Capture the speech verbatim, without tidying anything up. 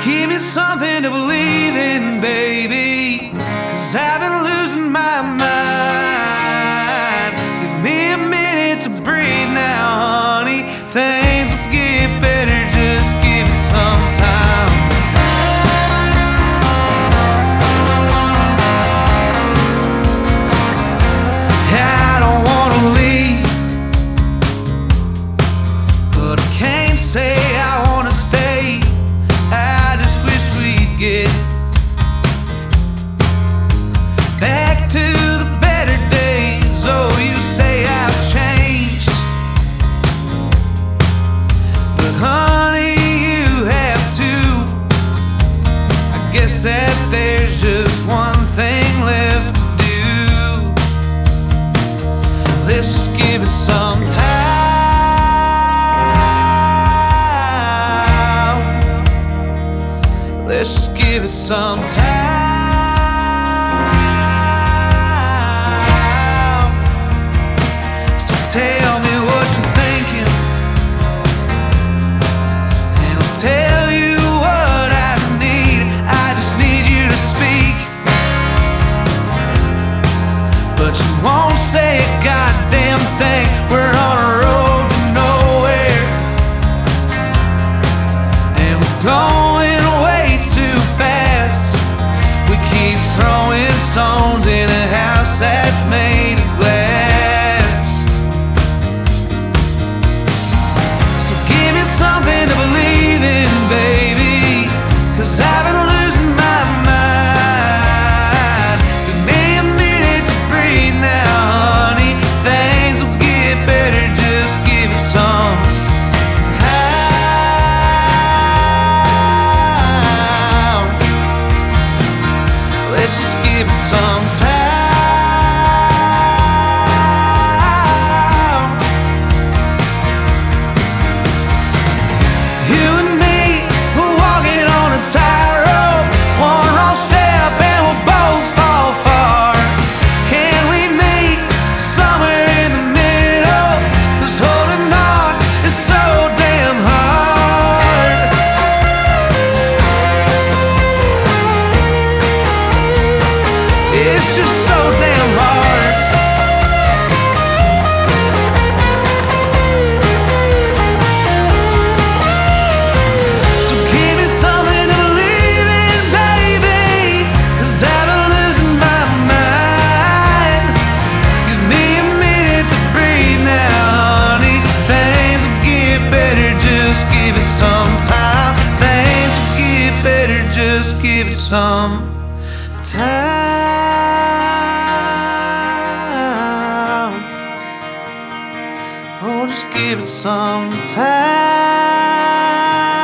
Give me something to believe in, baby, 'cause I've been losing my mind. Give me a minute to breathe now, honey. Things will get better, just give it some time. I don't wanna leave, but I can't say I wanna stay. I just wish we'd get back to the better days. Oh, you say I've changed, but honey, you have too. I guess that there's just one thing left to do. Let's just give it some time. Let's just give it some time. So tell me what you're thinking, and I'll tell you what I need. I just need you to speak, but you won't say a goddamn thing. We're on a road to nowhere, and we're going way too fast. We keep throwing stones in a house that's made of glass. So give me something to believe in, baby, 'cause I've been losing my mind. Give me a minute to breathe now, honey. Things will get better, just give it some time. Let's just give it some time. You and me, we're walking on a tightrope. One wrong step and we'll both fall far. Can we meet somewhere in the middle? 'Cause holding on is so damn hard. It's just so damn hard. So give me something to believe in, baby, 'cause I've been losing my mind. Give me a minute to breathe now, honey. Things will get better, just give it some time. Things will get better, just give it some time. Oh, just give it some time.